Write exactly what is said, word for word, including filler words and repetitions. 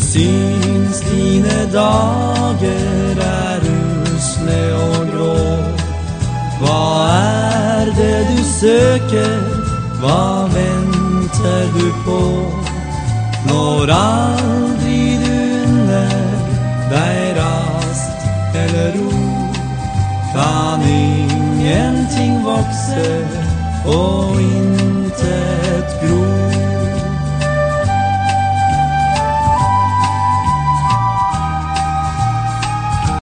syns dine dager är usle och grå. Vad är det du söker? Vad väntar du på? Når aldrig du unner dig rast eller ro, kan ingenting vokse och in